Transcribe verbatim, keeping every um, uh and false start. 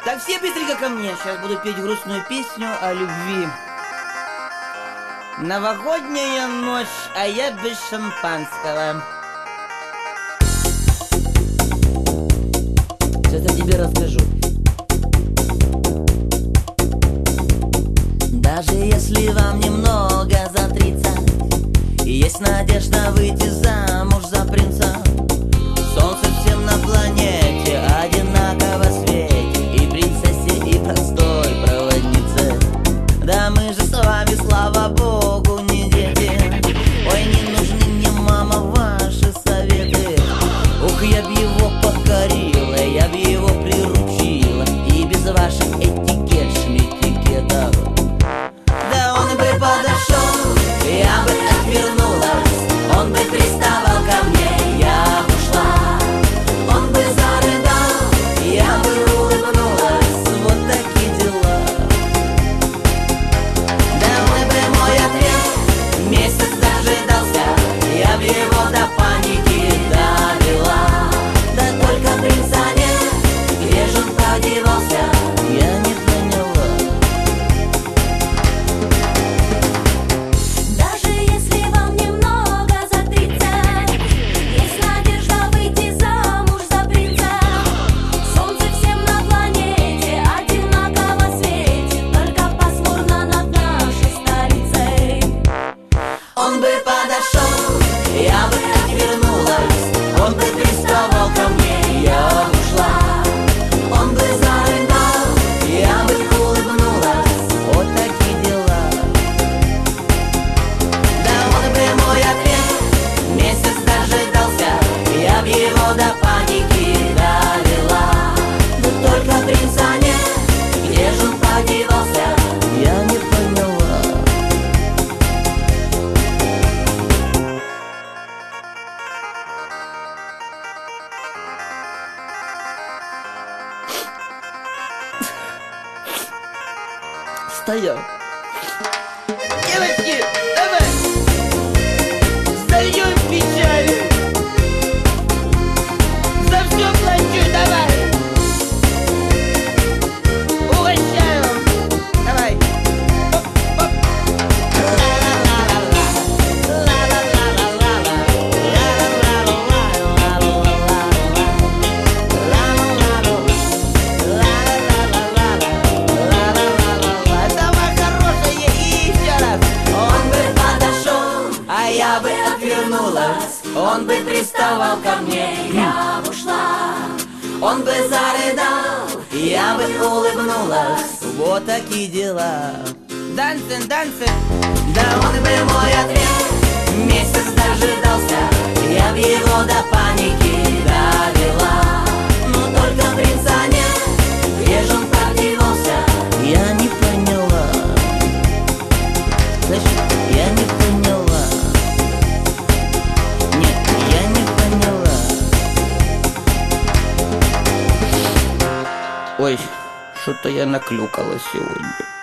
Так, все быстренько ко мне. Сейчас буду петь грустную песню о любви. Новогодняя ночь, а я без шампанского. Сейчас я тебе расскажу. Даже если вам немного за тридцать, и есть надежда выйти замуж за принца, солнце всем на планете одинаково светит, и принцессе, и простой проводнице. Да мы же с вами, слава богу, не дети. Ой, не нужны мне, мама, ваши советы. Ух, я б его покорила, я б его приручила, и без ваших этикет, шметикетов. Да он бы подошел, я бы отвернулась, он бы приставал ко мне, я бы ушла. Он бы зарыдал, я бы улыбнулась, вот такие дела. Да мой бы мой ответ месяц дожидался, я б его до паники довела. Да только принца нет, где же он подевался, я не поняла. Даже если вам немного за тридцать, есть надежда выйти замуж за принца. Солнце всем на планете одинаково светит, только пасмурно над нашей столицей. Он бы подошел, я бы отвернулась, он бы приставал ко мне, я бы ушла. Он бы зарыдал, я бы улыбнулась, вот такие дела. Да он бы мой ответ месяц дожидался, я б его до паники довела. Да только принца нет, где же он подевался, я не поняла. Стоял. Девочки, давай зальем печаль, за все плачу, давай. Угощаю, давай. Оп, оп. Давай, хорошая, и еще раз. Он бы подошел, а я бы отвернулась, он бы приставал ко мне, я бы ушла. Он бы зарыдал, я бы улыбнулась, вот такие дела. Дансен, дансен. Да он бы мой ответ месяц дожидался, я б его до паники довела. Но только принца нет, где же он подевался, я не поняла. Слышь, я не поняла. Нет, я не поняла. Ой, что-то я наклюкала сегодня.